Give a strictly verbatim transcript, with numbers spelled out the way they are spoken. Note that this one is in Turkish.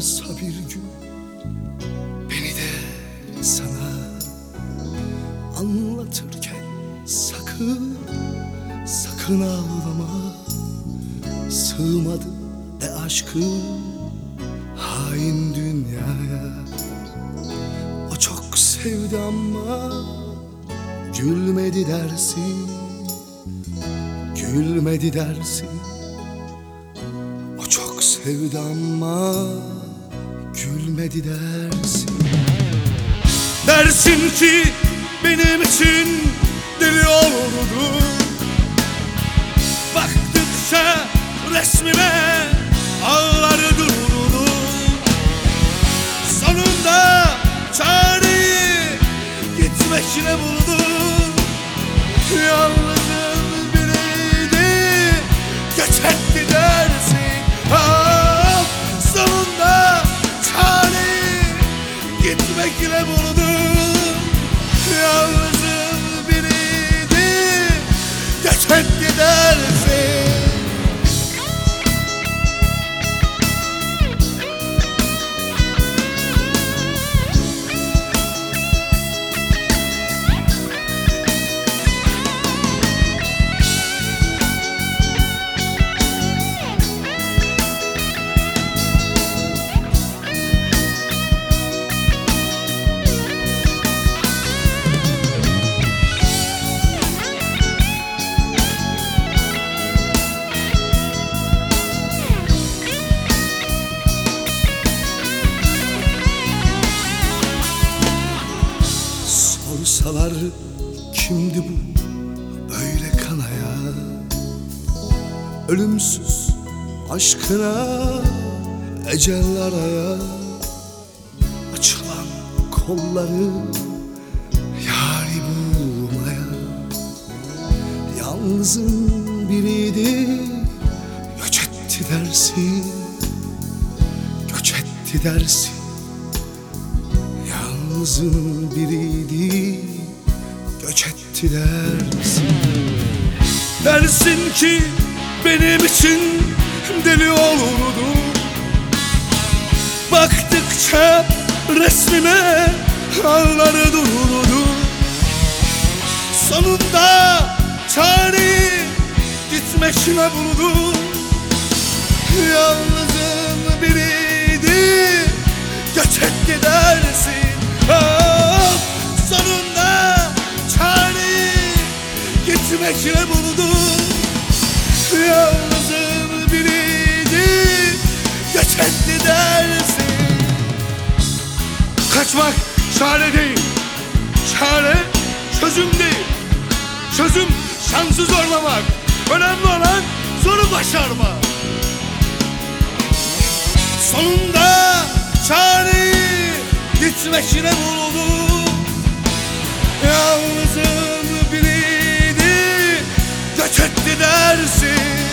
varsa bir gün beni de sana anlatırken sakın, sakın ağlama. Sığmadı e aşkım hain dünyaya. O çok sevdi ama gülmedi dersin, gülmedi dersin. O çok sevdi ama gülmedi dersin. Dersin ki benim için deli oldu. Baktıkça resmime ağları durdu. Sonunda çareyi gitmekle buldum. Yalnızım biriydi, göç etti dersin. Ah, sonunda çareyi gitmekle buldum. Yalnızım biriydi, göç etti dersin. Sorsalar kimdi bu böyle kanayan, ölümsüz aşkına ecel araya açılan kolları yâri bulmaya. Yalnızın biriydi, göç etti dersin, göç etti dersin. Yalnızın biriydi, göç etti dersin. Dersin ki benim için deli olurdu. Baktıkça resmime ağları dururdu. Sonunda çareyi gitmekle buldum. Yalnızın biriydi, göç etti dersin. Ah, sonunda çareyi gitmekle buldum. Yalnızım biriydi, göç etti dersin. Kaçmak çare değil, çare çözüm değil. Çözüm şansı zorlamak, önemli olan zoru başarmak. Sonunda çareyi gitmekle buldum. Yalnızım biriydi, göç etti dersin.